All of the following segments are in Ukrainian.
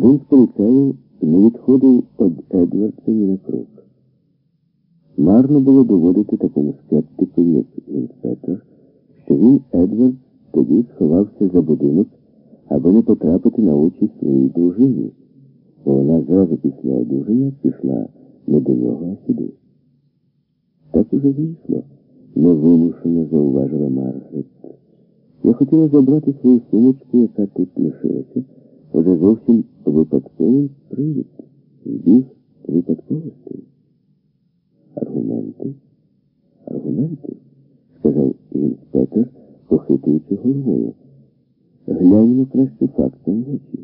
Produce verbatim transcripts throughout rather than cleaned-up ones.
Один з поліцеїв не відходив від Едвардса ні на крок. Марно було доводити такому скептикові, як інспектор, що він, Едвардс, тоді сховався за будинок, аби не потрапити на очі своїй дружині, бо вона зразу після одруження пішла не до нього, а сюди. Так уже вийшло, невимушено зауважила Маргарет. Я хотіла забрати свою сумочку, яка тут лишилася, уже зовсім випадковий привід, збіг випадковостей. Аргументи? Аргументи? Сказав інспектор, похитуючи головою. Гляньмо краще фактом в очі.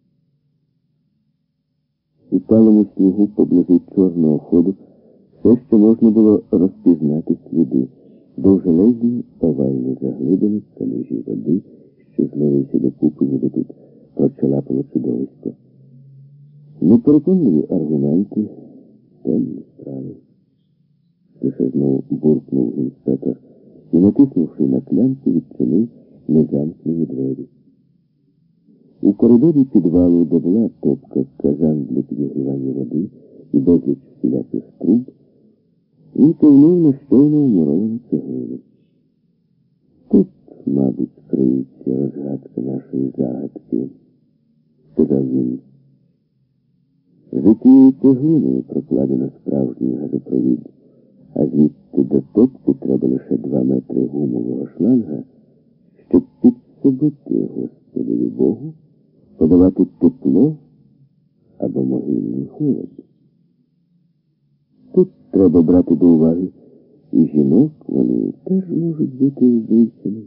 У палому снігу поблизу чорного ходу все, що можна було розпізнати сліди, довжелезні овальні заглибини в калюжі води, що зливився докупи, ніби тут прочалапало чудовисько. Непереконливі аргументи, темні справи. Лише знову буркнув інспектор і, натиснувши на клямку, відчинив незамкнені двері. У коридорі підвалу, де була топка, казан для підігрівання води і безліч всіляких труб, він кивнув на щойно вмуровану цеглину. Тут, мабуть, криється розгадка нашої загадки, сказав він. За тією цеглиною прокладено справжній газопровід, а звідти до топки треба лише два метри гумового шланга, щоб підсобити Господові Богу, подавати тепло або могильний холод. Тут треба брати до уваги і жінок, вони теж можуть бути вбивцями.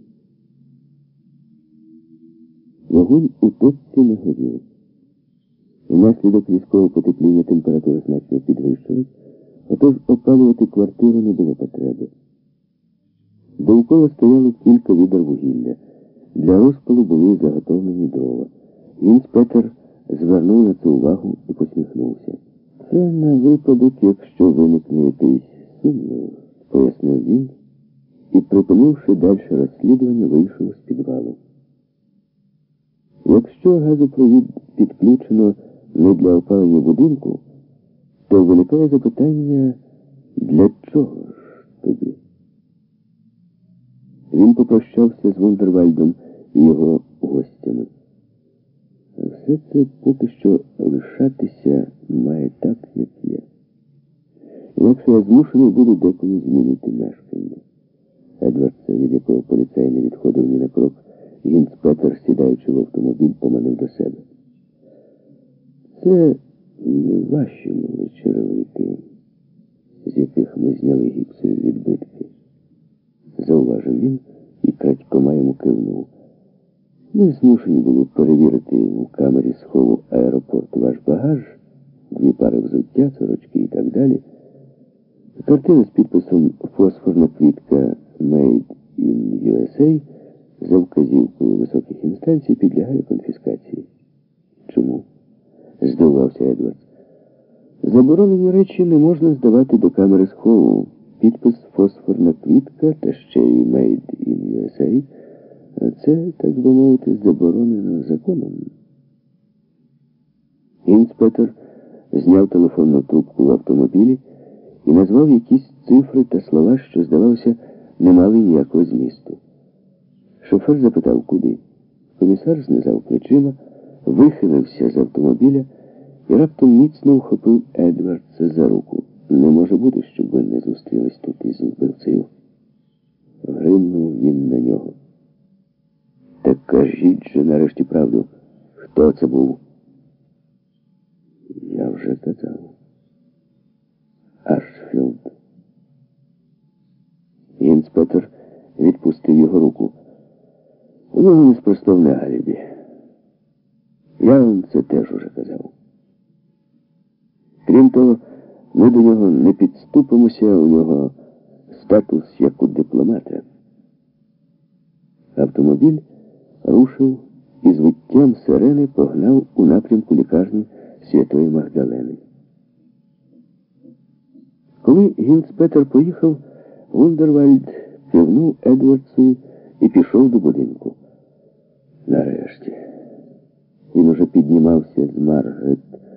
Вогонь у топці не горів. Внаслідок різкого потепління температура значно підвищилась, отож опалювати квартиру не було потреби. Довкола стояло кілька відер вугілля. Для розпалу були заготовлені дрова. Інспектор звернув на це увагу і посміхнувся. Це на випадок, якщо виникне якийсь сумнів, пояснив він, і, припинивши далі розслідування, вийшов з підвалу. Якщо газопровід підключено не для опалення будинку, то виникає запитання, для чого ж тоді? Він попрощався з Вундервальдом і його гостями. Все це поки що лишатися має так, як є. Інакше я змушений буду деколи змінити мешкання. Едвардса, від якого поліцей не відходив ні на крок, інспектор, сідаючи в автомобіль, поманив до себе. Це не ваші мали черевики, з яких ми зняли гіпсові відбитки, зауважив він і крадькома йому кивнув. Ми змушені були перевірити у камері схову аеропорту ваш багаж, дві пари взуття, сорочки і так далі. Картина з підписом «Фосфорна квітка Made in ю ес ей» за вказівкою високих інстанцій підлягає конфіскації. Чому? Здивувався Едвардс. Заборонені речі не можна здавати до камери схову. Підпис «Фосфорна квітка» та ще й «Made in ю ес ей» – це, так би мовити, заборонено законом. Інспектор зняв телефонну трубку в автомобілі і назвав якісь цифри та слова, що, здавалося, не мали ніякого змісту. Шофер запитав, куди. Комісар знизав плечима, вихилився з автомобіля і раптом міцно вхопив Едвардса за руку. Не може бути, щоб ви не зустрілись тут із вбивцею. Гримнув він на нього. Так кажіть же нарешті правду. Хто це був? Я вже казав. Ашфілд. Інспектор відпустив його руку. У нього неспростовне алібі. Я вам це теж уже казав. Крім того, ми до нього не підступимося, у нього статус як у дипломата. Автомобіль рушив і з виттям сирени погнав у напрямку лікарні Святої Магдалени. Коли гінспетер поїхав, Вундервальд кивнув Едвардсу і пішов до будинку. Нарешті. Він уже піднімався з Маргарет